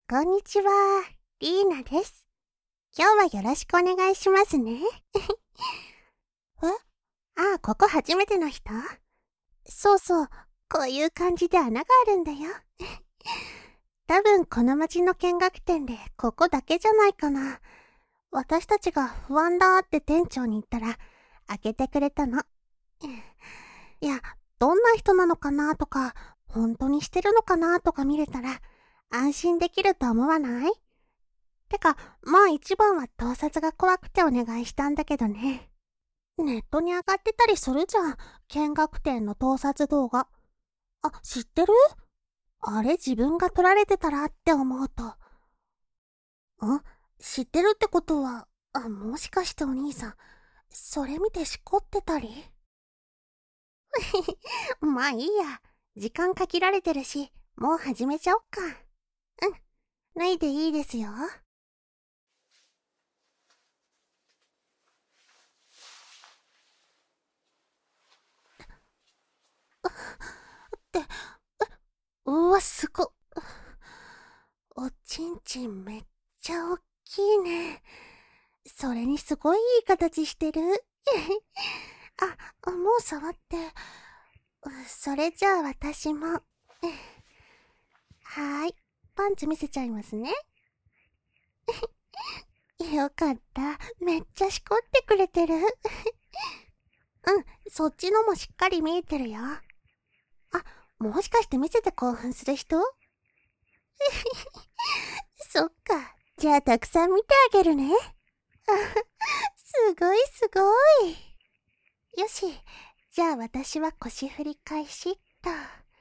こんにちは、リーナです。今日はよろしくお願いしますね。ここ初めての人？そうそう、こういう感じで穴があるんだよ。多分この町の見学店でここだけじゃないかな。私たちが不安だって店長に言ったら、開けてくれたの。いや、どんな人なのかなとか、本当にしてるのかなとか見れたら、安心できると思わない？てか、まあ一番は盗撮が怖くてお願いしたんだけどね。ネットに上がってたりするじゃん。見学店の盗撮動画。知ってる？あれ自分が撮られてたらって思うと。知ってるってことは、もしかしてお兄さん、それ見てしこってたり？まあいいや。時間限られてるし、もう始めちゃおっか。脱いでいいですよ。うわ、すごっ。おちんちんめっちゃおっきいね。それにすごいいい形してる。もう触って。それじゃあ私も。はーい。パンツ見せちゃいますね。よかった。めっちゃしこってくれてる。そっちのもしっかり見えてるよ。もしかして見せて興奮する人？そっか。じゃあたくさん見てあげるね。すごいすごい。よし。じゃあ私は腰振り返しっと。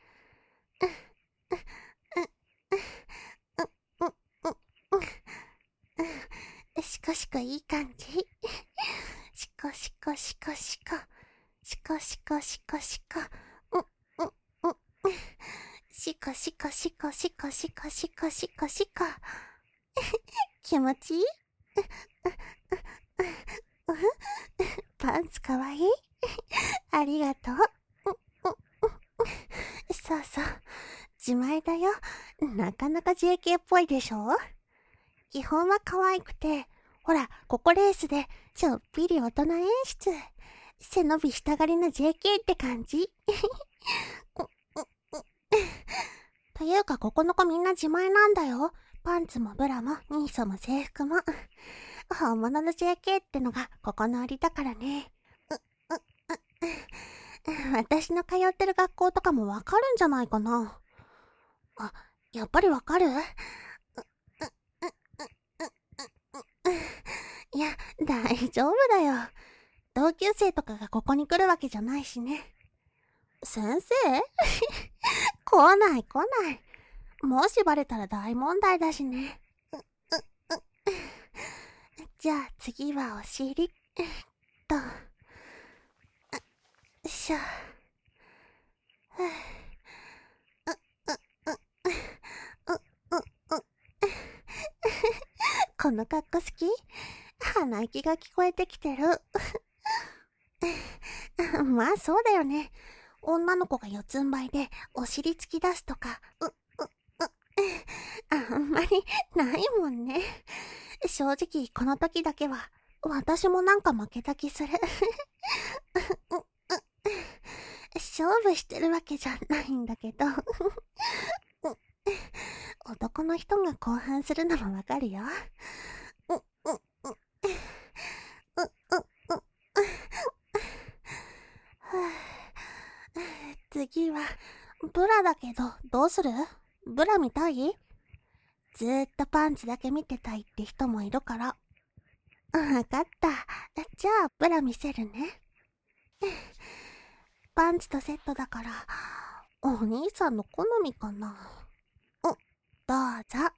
しこしこいい感じ。しこしこしこしこ。しこしこしこしこ。しこしこしこしこしこしこしこしこ。気持ちいい？パンツかわいい？ありがとう。そうそう。自前だよ。なかなか JK っぽいでしょ？基本は可愛くて、ほら、ここレースでちょっぴり大人演出。背伸びしたがりの JK って感じ。というか、ここの子みんな自前なんだよ。パンツもブラもニーソも制服も。本物の JK ってのがここの売りだからね。私の通ってる学校とかもわかるんじゃないかな。やっぱりわかる？いや、大丈夫だよ。同級生とかがここに来るわけじゃないしね。先生？来ない来ない。もしバレたら大問題だしね。じゃあ次はお尻。と。よいしょ。この格好好き？鼻息が聞こえてきてる。まあそうだよね。女の子が四つん這いでお尻突き出すとか、あんまりないもんね。正直この時だけは私もなんか負けた気する。勝負してるわけじゃないんだけど。男の人が興奮するのもわかるよ。次はブラだけどどうする？ブラ見たい？ずーっとパンツだけ見てたいって人もいるから。わかった。じゃあブラ見せるね。パンツとセットだからお兄さんの好みかな。どうぞ。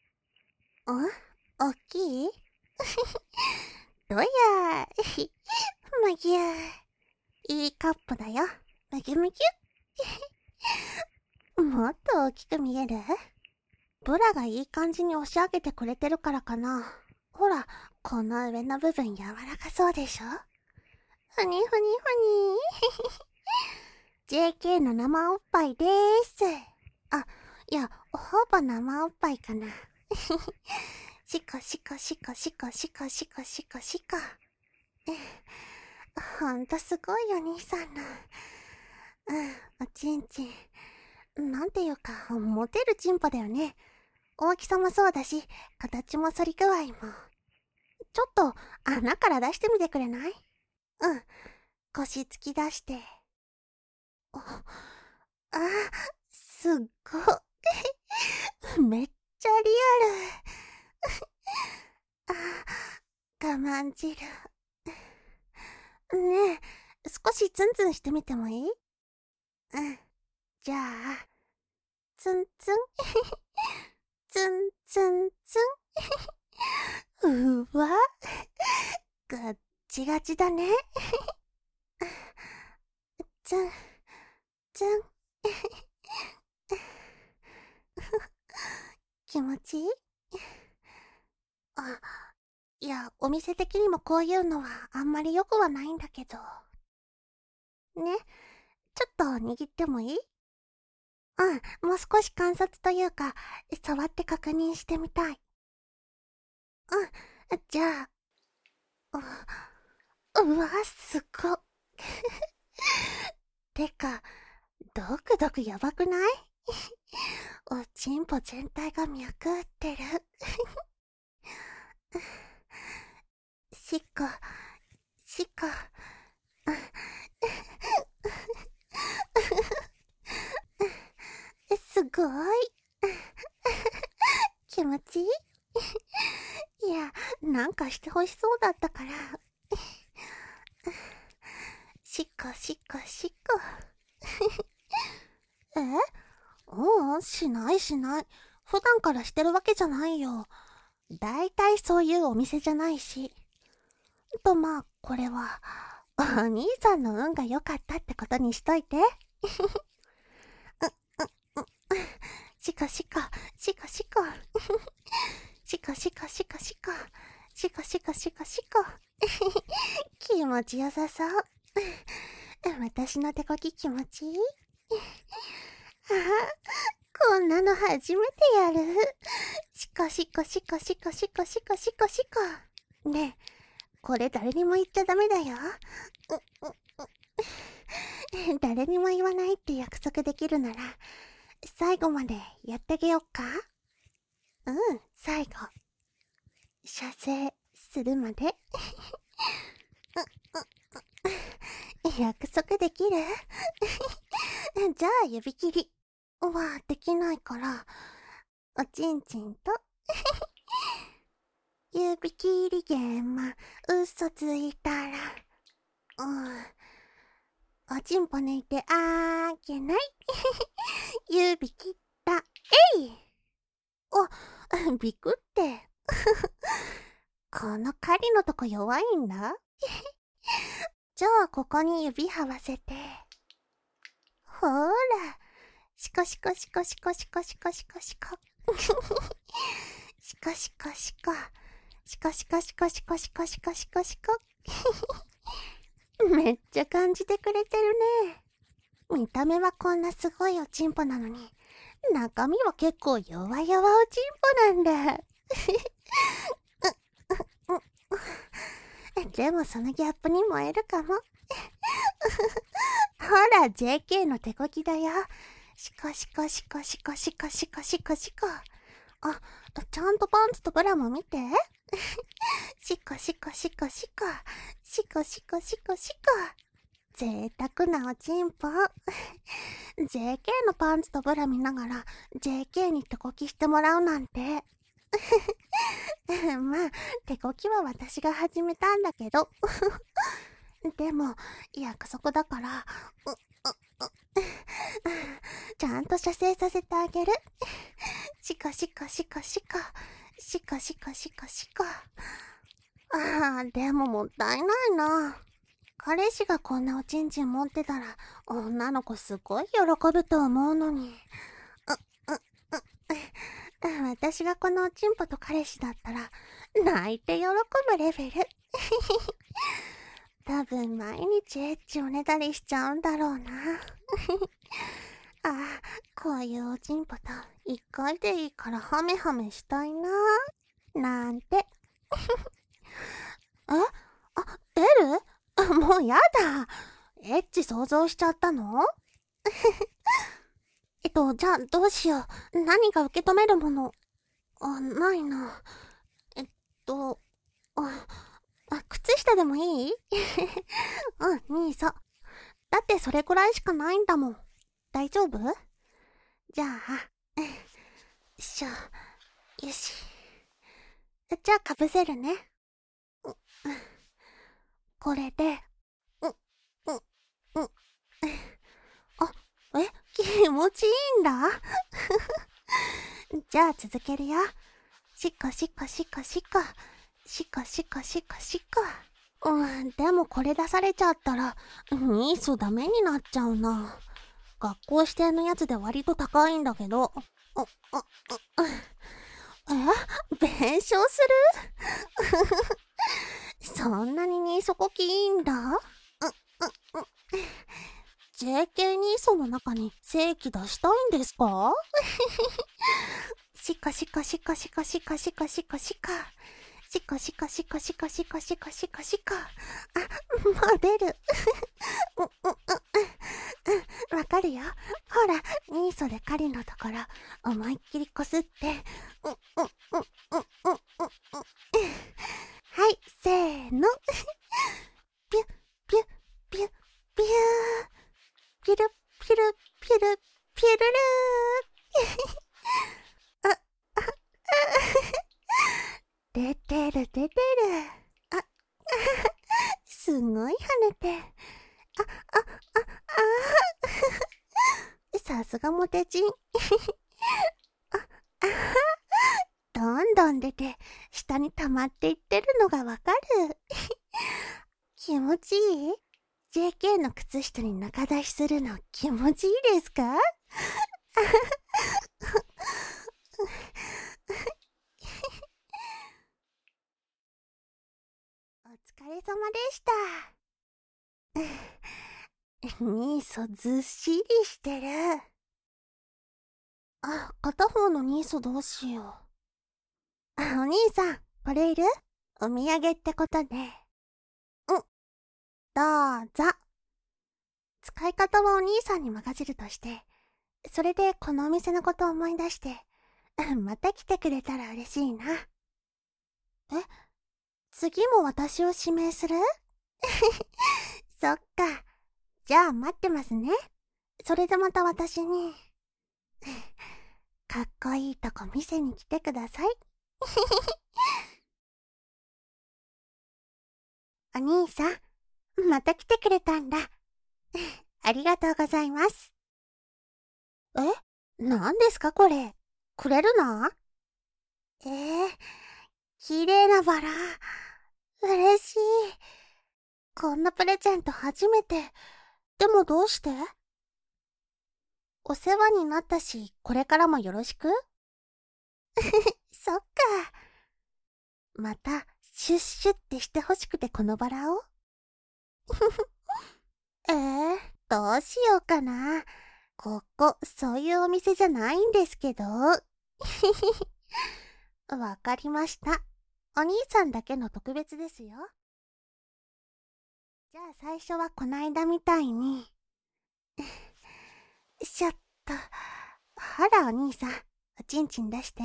おっきい？どやー。むぎゅー。いいカップだよ。むぎゅむぎゅ。もっと大きく見える？ブラがいい感じに押し上げてくれてるからかな。ほら、この上の部分柔らかそうでしょ？ふにふにふに。JK の生おっぱいでーす。いや、ほぼ生おっぱいかな。 しこしこしこしこしこしこしこしこ。ほんとすごいよ、兄さんの。おちんちん。なんていうか、モテるチンポだよね。大きさもそうだし、形も反り具合も。ちょっと、穴から出してみてくれない？腰突き出して。すっご。めっちゃリアル。我慢汁。ねえ、少しツンツンしてみてもいい？じゃあ、ツンツン。ツンツンツン。うわ、ガッチガチだね。ツン、ツン。気持ちいい？いや、お店的にもこういうのはあんまり良くはないんだけど。ね、ちょっと握ってもいい？もう少し観察というか、触って確認してみたい。じゃあ、うわ、すご。てか、ドクドクやばくない？おちんぽ全体が脈打ってる。しっこ、しっこ。すごい。気持ちいい？いや、なんかしてほしそうだったから。しっこしっこしっこ。しないしない。普段からしてるわけじゃないよ。だいたいそういうお店じゃないし。まあ、これは、お兄さんの運が良かったってことにしといて。しこしこ、しこしこ。しこしこしこしこ。しこしこしこしこ。気持ちよさそう。私の手こき気持ちいい？こんなの初めてやる。しこしこしこしこしこしこしこしこ。ねえ、これ誰にも言っちゃダメだよ。誰にも言わないって約束できるなら、最後までやってあげよっか？最後。射精するまで。約束できる？じゃあ指切りはできないから、おちんちんと指切りゲーム嘘ついたら、おちんぽ抜いてあげない。指切った。えい！びくって。この狩りのとこ弱いんだ。じゃあここに指はわせて。ほーら。しこしこしこしこしこしこしこしこ。しこしこしこ。しこしこしこしこしこしこしこしこ。めっちゃ感じてくれてるね。見た目はこんなすごいおちんぽなのに、中身は結構弱々おちんぽなんだ。でもそのギャップに燃えるかも。ほら、JK の手こきだよ。しこしこしこしこしこしこしこしこ。ちゃんとパンツとブラも見て。しこしこしこしこ。しこしこしこしこ。贅沢なおちんぽ。JK のパンツとブラ見ながら JK に手こきしてもらうなんて。まあ、手こきは私が始めたんだけど。でも、約束だから、ちゃんと射精させてあげる。しこしこしこしこ。しこしこしこしこ。でももったいないな。彼氏がこんなおちんちん持ってたら、女の子すごい喜ぶと思うのに。私がこのおちんぽと彼氏だったら、泣いて喜ぶレベル。多分毎日エッチをねだりしちゃうんだろうな。 あ、こういうおちんぽと一回でいいからハメハメしたいななんて。え、エルもうやだ。エッチ想像しちゃったの？じゃあどうしよう。何が受け止めるもの。ないな。えっと、靴下でもいい？兄さん。だってそれくらいしかないんだもん。大丈夫？じゃあ、よいしょ。よし。じゃあかぶせるね。これで、う、う、う、あ、気持ちいいんだ。じゃあ続けるよ。しっかしっかしっかしっか。しっかしっかしっかしっか。でもこれ出されちゃったら、ニーソダメになっちゃうな。学校指定のやつで割と高いんだけど。弁償する？そんなにニーソこきいいんだ？JK ニーソの中に正規出したいんですか？しかしかしかしかしかしかしかしか。しかしかしかしかしかしかしかしか。もう出る。わかるよ。ほら、ニーソで狩りのところ、思いっきりこすって。はい、せーの。ピュッ、ピュッ、ピュッ、ピュー。ピュル、ピュル、ピュル、ピュルルー。出てる、出てる。すごい跳ねて。さすがモテチン。どんどん出て、下に溜まっていってるのがわかる。気持ちいい？ JK の靴下に中出しするの気持ちいいですか？お疲れ様でした。ニーソずっしりしてる。片方のニーソどうしよう。お兄さん、これいる？お土産ってことで。どうぞ。使い方はお兄さんに任せるとして、それでこのお店のことを思い出して、また来てくれたら嬉しいな。次も私を指名する？そっか。じゃあ待ってますね。それでまた私に。かっこいいとこ見せに来てください。お兄さん、また来てくれたんだ。ありがとうございます。何ですかこれ。くれるの？綺麗なバラ。嬉しい。こんなプレゼント初めて。でもどうして？お世話になったし、これからもよろしく？そっか。また、シュッシュってしてほしくてこのバラを？どうしようかな。ここ、そういうお店じゃないんですけど。わかりました。お兄さんだけの特別ですよ。じゃあ最初はこないだみたいに。ちょっと。ほらお兄さん、おちんちん出して。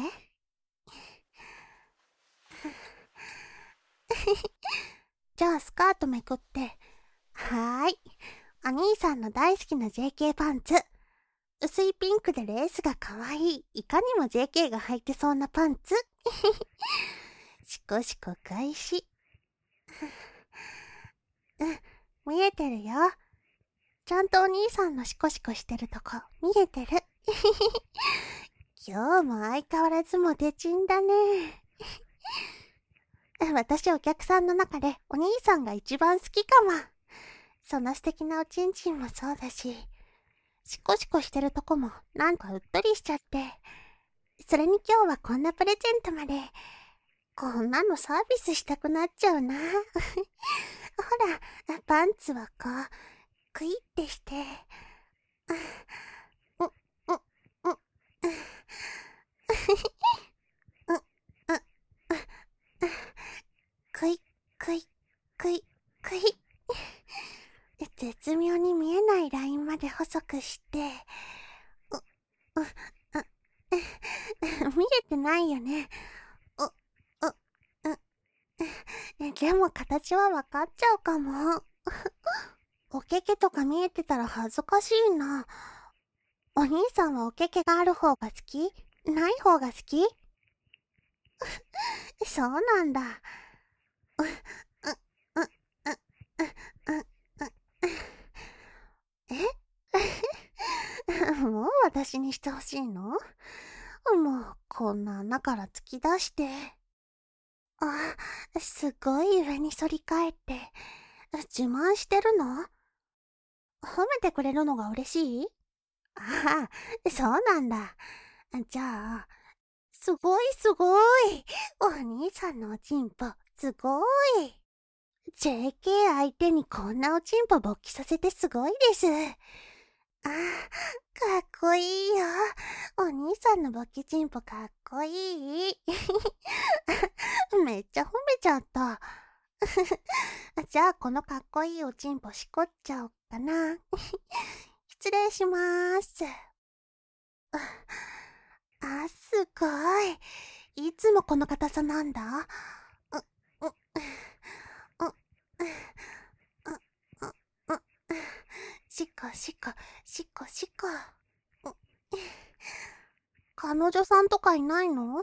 じゃあスカートめくって。はーい。お兄さんの大好きな JK パンツ。薄いピンクでレースが可愛い。いかにも JK が履いてそうなパンツ。しこしこ開始。見えてるよ。ちゃんとお兄さんのシコシコしてるとこ見えてる。今日も相変わらずモテチンだね。私お客さんの中でお兄さんが一番好きかも。その素敵なおちんちんもそうだし、シコシコしてるとこもなんかうっとりしちゃって。それに今日はこんなプレゼントまで。こんなのサービスしたくなっちゃうな。ほら、パンツはこう、クイってして。 絶妙に見えないラインまで細くして、見えてないよね。でも形はわかっちゃうかも。おけけとか見えてたら恥ずかしいな。お兄さんはおけけがある方が好き？ない方が好き？そうなんだ。もう私にしてほしいの？もう、こんな穴から突き出して。あ、すごい上に反り返って。自慢してるの？褒めてくれるのが嬉しい？ああ、そうなんだ。じゃあ、すごいすごい。お兄さんのおちんぽ、すごい。JK 相手にこんなおちんぽ勃起させてすごいです。ああ、かっこいいよ。お兄さんの勃起ちんぽかっこいい。めっちゃ褒めちゃった。じゃあこのかっこいいおちんぽしこっちゃおっかな。失礼しまーす。すごい。いつもこの硬さなんだ？しこしこ、しこしこ。彼女さんとかいないの？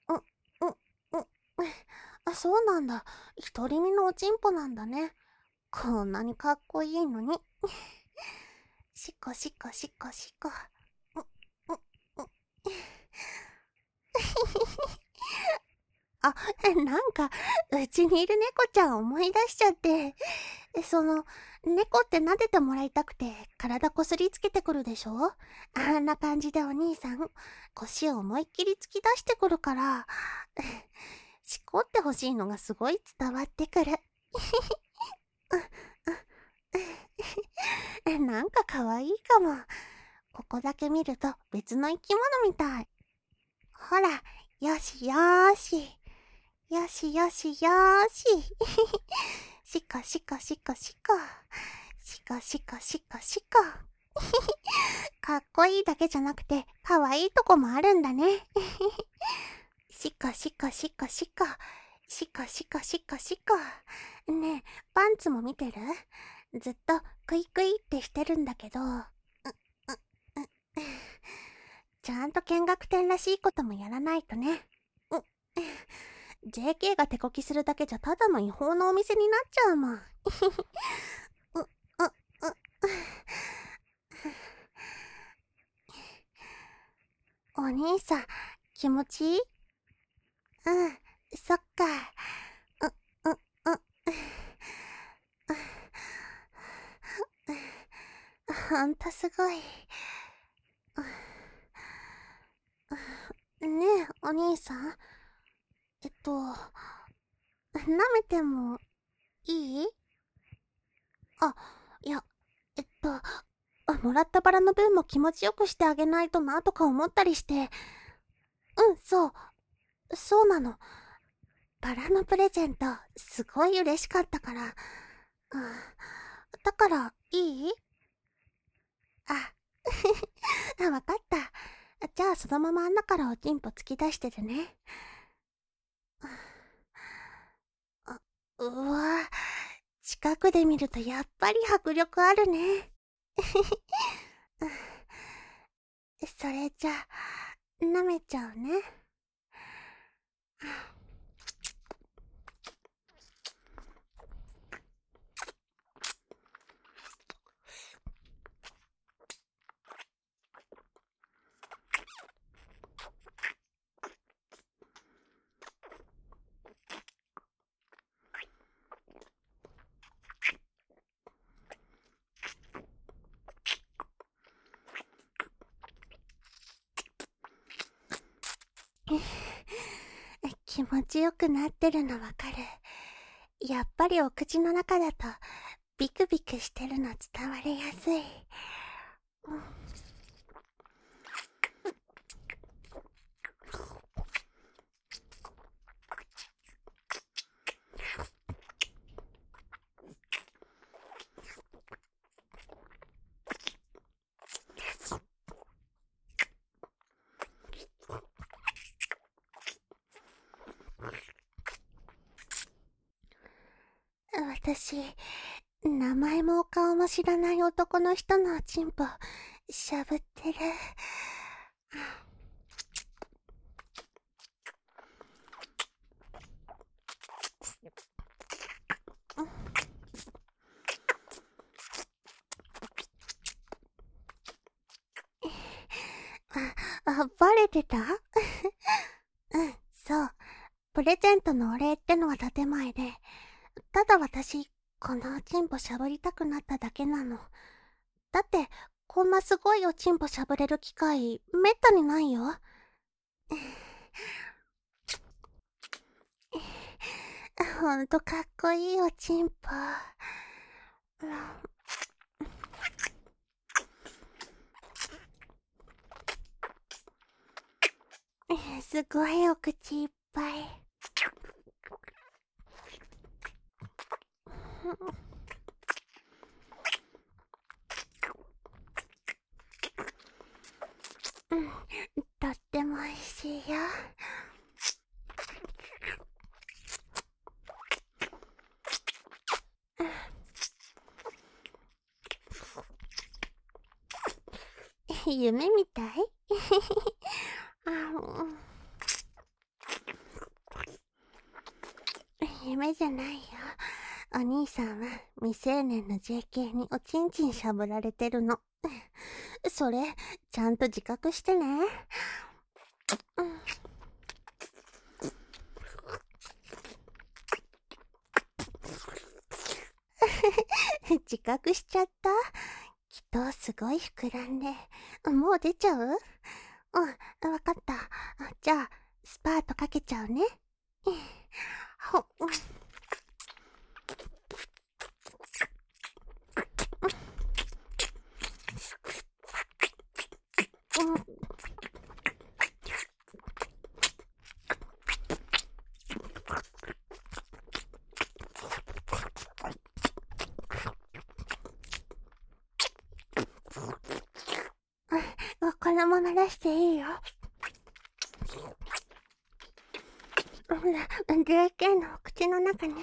そうなんだ。独り身のおちんぽなんだね。こんなにかっこいいのに。しこしこしこしこ。なんか、うちにいる猫ちゃん思い出しちゃって。猫って撫でてもらいたくて、体こすりつけてくるでしょ？あんな感じでお兄さん、腰を思いっきり突き出してくるから、しこってほしいのがすごい伝わってくる。なんか可愛いかも。ここだけ見ると別の生き物みたい。ほら、よしよーし。よしよしよーし。しこしこしこしこ。しこしこしこしこ。かっこいいだけじゃなくて、可愛いとこもあるんだね。しこしこしこしこ。しこしこしこしこ。ねえ、パンツも見てる？ずっとクイクイってしてるんだけど。ちゃんと見学展らしいこともやらないとね。JK が手こきするだけじゃただの違法のお店になっちゃうもん。お兄さん、気持ちいい？そっか。ほんとすごい。ねえ、お兄さん。舐めてもいい？いや、もらったバラの分も気持ちよくしてあげないとなとか思ったりして。そうなの。バラのプレゼント、すごい嬉しかったから。だから、いい？わかった。じゃあそのまま穴からおちんぽ突き出しててね。うわぁ、近くで見るとやっぱり迫力あるね。それじゃあ、舐めちゃうね。気持ちよくなってるのわかる。やっぱりお口の中だとビクビクしてるの伝わりやすい。 私、名前もお顔も知らない男の人のおちんぽ、しゃぶってる。バレてたうん、そう。プレゼントのお礼ってのは建前で、ただ私、このおちんぽしゃぶりたくなっただけなの。だって、こんなすごいおちんぽしゃぶれる機会、めったにないよ。ほんとかっこいいおちんぽ。すごいお口いっぱい。とっても美味しいよ。夢みたい夢じゃないよ。お兄さんは未成年の JK におちんちんしゃぶられてるの。それ、ちゃんと自覚してね。自覚しちゃった？きっとすごい膨らんで。もう出ちゃう？わかった。じゃあ、スパートかけちゃうね。このまま出していいよ。JK の口の中に。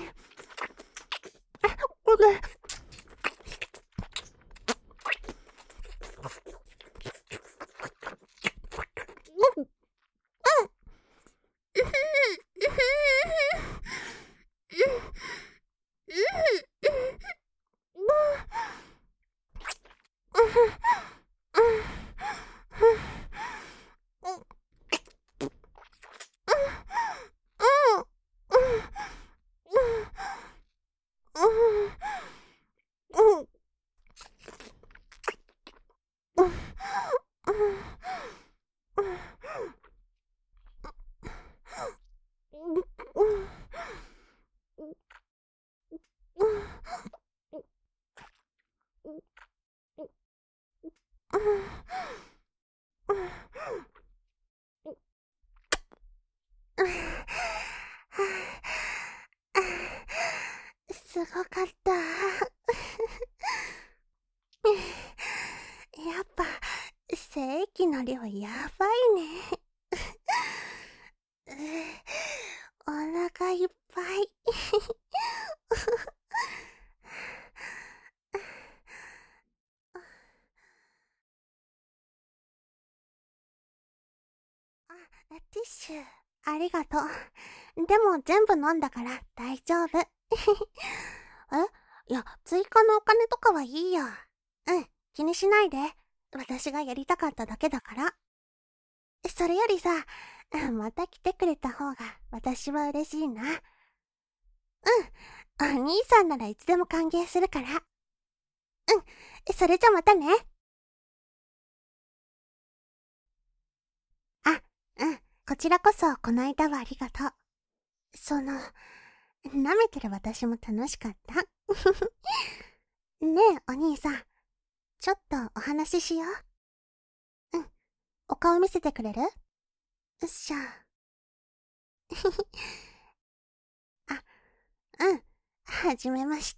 すごかった。やっぱ、精液の量やばいね。お腹いっぱい。ティッシュ、ありがとう。でも全部飲んだから大丈夫。いや、追加のお金とかはいいよ。気にしないで。私がやりたかっただけだから。それよりさ、また来てくれた方が私は嬉しいな。お兄さんならいつでも歓迎するから。それじゃまたね。こちらこそこの間はありがとう。舐めてる私も楽しかった。ねえ、お兄さん。ちょっとお話ししよう。お顔見せてくれる？よっしゃ。はじめまして。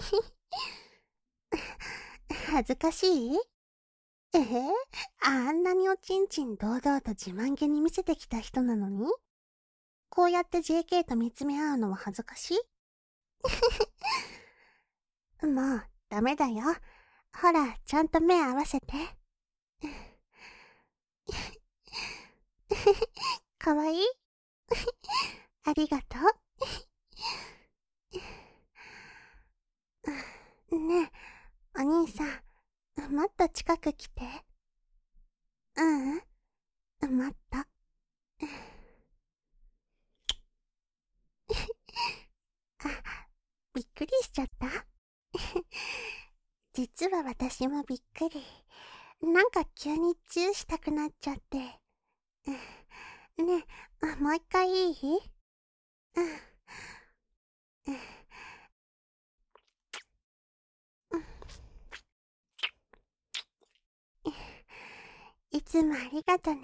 恥ずかしい？あんなにおちんちん堂々と自慢げに見せてきた人なのに？こうやって JK と見つめ合うのは恥ずかしい？ もう、ダメだよ。ほら、ちゃんと目合わせて。かわいいありがとう。ねえ、お兄さん、もっと近く来て。ううん、もっと。あ、びっくりしちゃった実は私もびっくり。なんか急にチューしたくなっちゃって。ねえ、もう一回いいうん。いつもありがとね。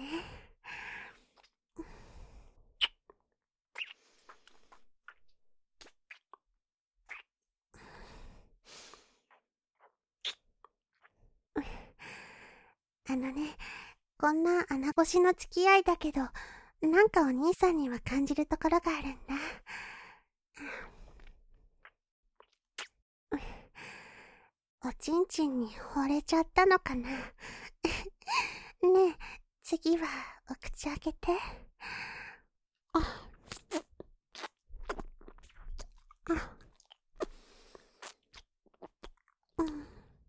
あのね、こんな穴越しの付き合いだけど、なんかお兄さんには感じるところがあるんだ。おちんちんに惚れちゃったのかな。ねえ、次はお口開けて。あ、あ、うん。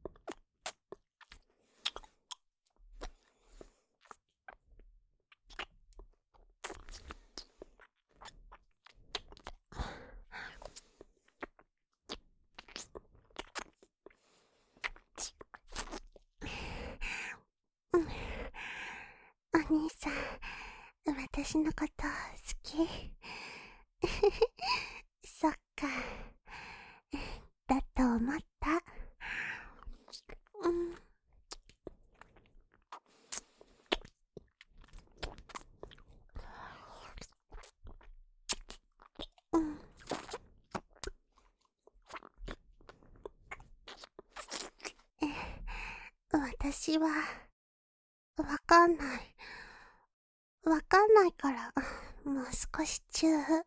うん、お兄さん、私のこと好きそっか。だと思った。うん。うん。私は、わかんない。わかんないから、もう少しチュー。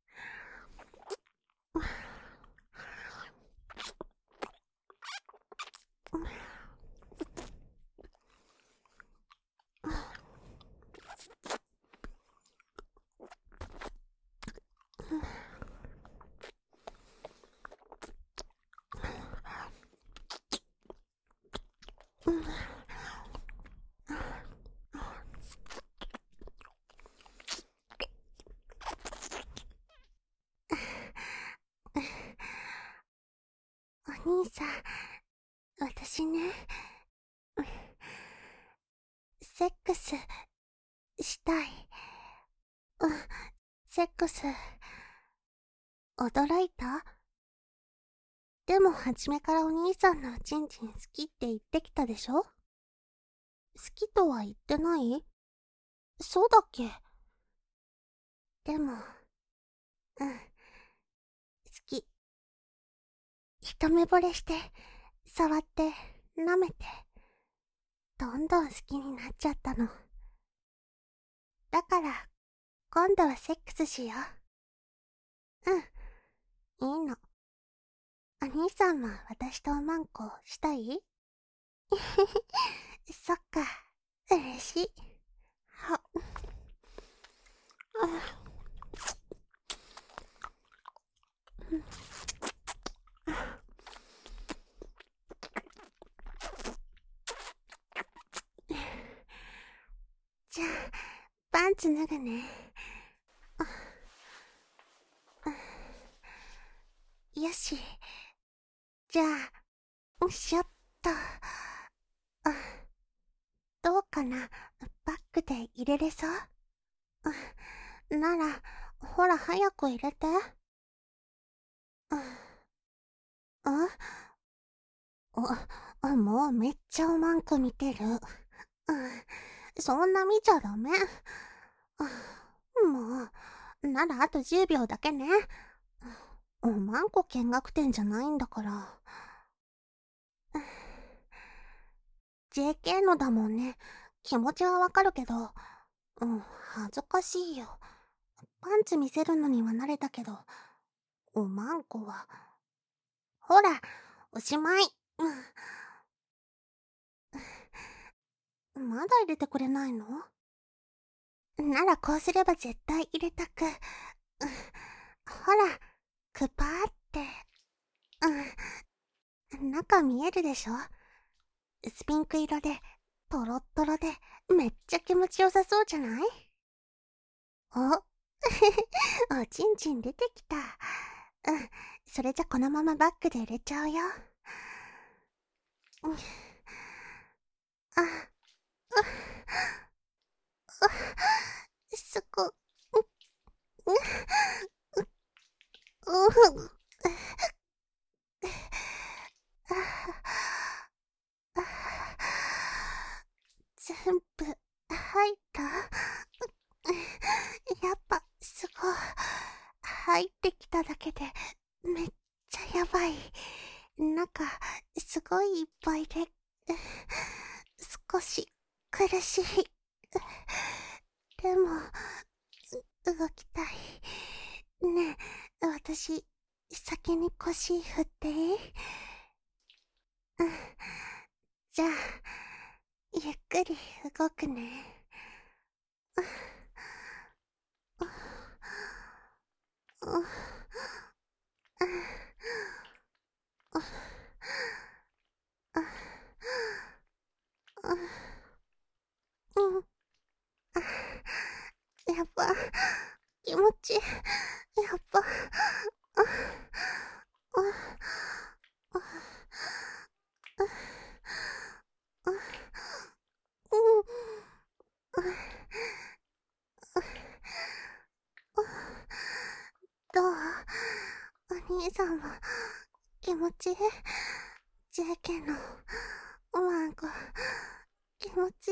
お兄さん、私ね、セックスしたい。うん、セックス、驚いた？でも初めからお兄さんのおちんちん好きって言ってきたでしょ？好きとは言ってない？そうだっけ？でも、うん、好き。一目惚れして、触って、舐めて、どんどん好きになっちゃったの。だから、今度はセックスしよう。うん、いいの。お兄さんも私とおまんこしたい？そっか、嬉しい。は、じゃあ、パンツ脱ぐね。よし。じゃあ、よいしょっと。どうかな？バッグで入れれそうなら、ほら早く入れて。もうめっちゃおまんこ見てる。そんな見ちゃダメ。もう、ならあと10秒だけね。おまんこ見学店じゃないんだから。JK のだもんね。気持ちはわかるけど、恥ずかしいよ。パンツ見せるのには慣れたけど、おまんこは。ほら、 おしまい。まだ入れてくれないの？ならこうすれば絶対入れたく。ほら、くぱーって。中見えるでしょ？薄ピンク色で、トロットロで、めっちゃ気持ちよさそうじゃない？おおちんちん出てきた。それじゃこのままバッグで入れちゃうよ。そこ、全部入った？やっぱすごい。入ってきただけでめっちゃやばい。中すごいいっぱいで少し苦しい。でも動きたい。ねえ、私先に腰振っていい？じゃあゆっくり動くね。やっぱ気持ちやっぱどう？お兄さんも気持ちいい？ JK のワンコ気持ちいい？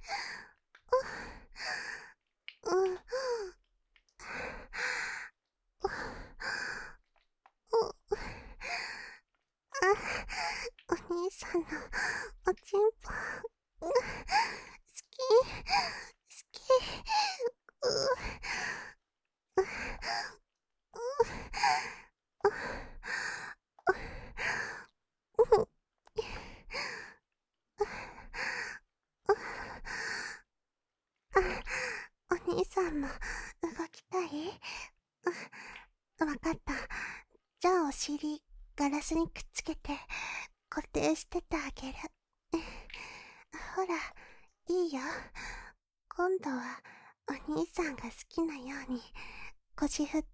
お兄さんのおちんぽ好き好き。お兄さんも動きたい？わかった。じゃあお尻ガラスにくっつけて固定しててあげる。ほら、いいよ。今度はお兄さんが好きなように腰振って。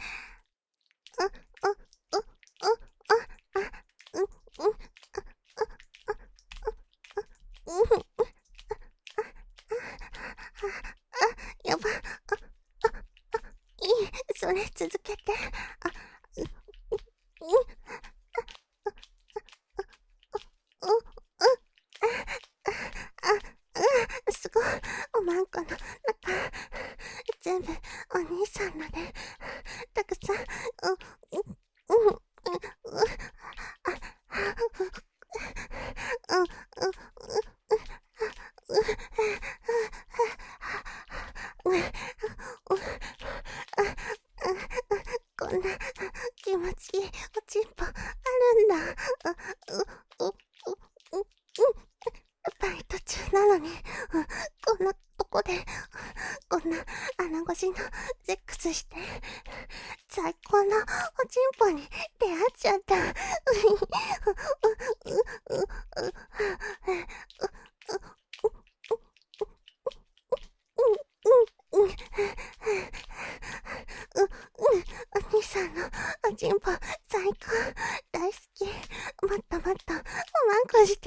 やば。いい、それ続けて。すごい。おまんこの中全部お兄さんのでたくさんこんな気持ちいいおちんぽあるんだ。バイト中なのにこんなとこでこんな穴越しのセックスして最高のおちんぽに出会っちゃった。お兄さんのおちんぽ最高大好き。もっともっとおまんこして。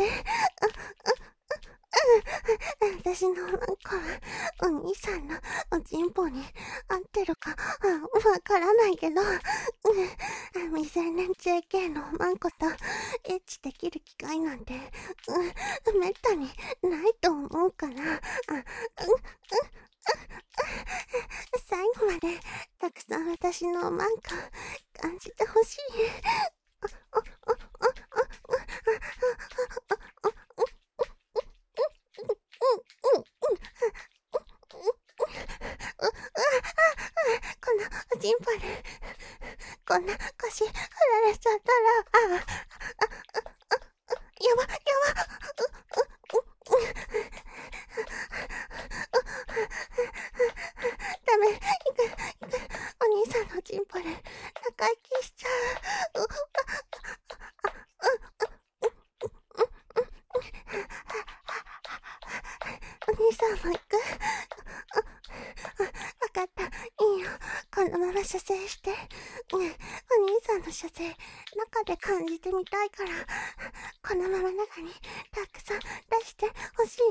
私のおまんこはお兄さんのおちんぽに合ってるかわからないけど、未成年 JK のおまんことエッチできる機会なんてめったにないと思うから、最後までたくさん私のおまんこ感じてほしい。このおちんぽでこんな腰振られちゃったら、 チンポル、中息しちゃう。お兄さんも行く？わかった。いいよ。このまま射精して。お兄さんの射精、中で感じてみたいから、このまま中にたくさん出してほしい。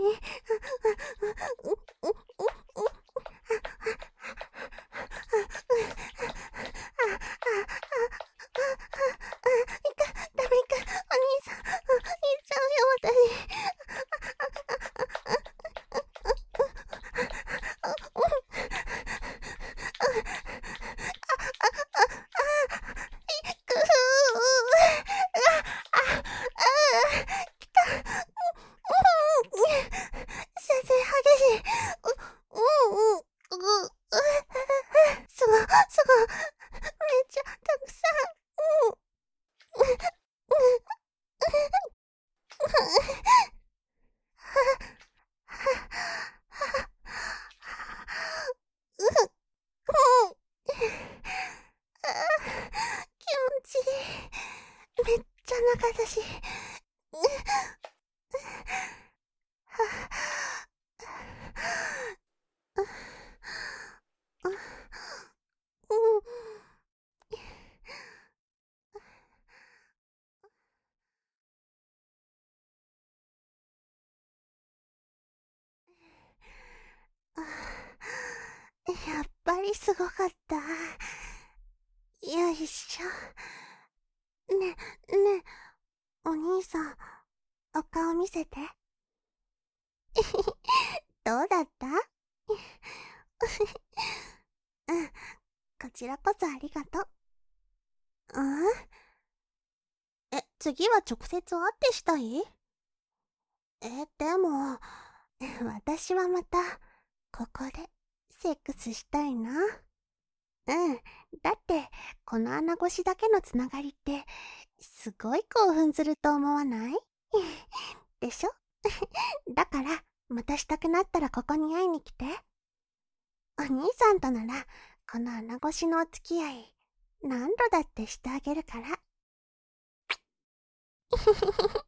ダメか、お兄さん、言っちゃうよ、くふきた。先生、激しい。すご、めっちゃたくさ気持ちいい。めっちゃ中だし。やっぱりすごかった。よいしょ。ね、お兄さん、お顔見せて。どうだった？うん、こちらこそありがとう。次は直接会ってしたい？でも、私はまた、ここで、セックスしたいな。だって、この穴越しだけのつながりって、すごい興奮すると思わない？でしょ？だから、またしたくなったらここに会いに来て。お兄さんとなら、この穴越しのお付き合い、何度だってしてあげるから。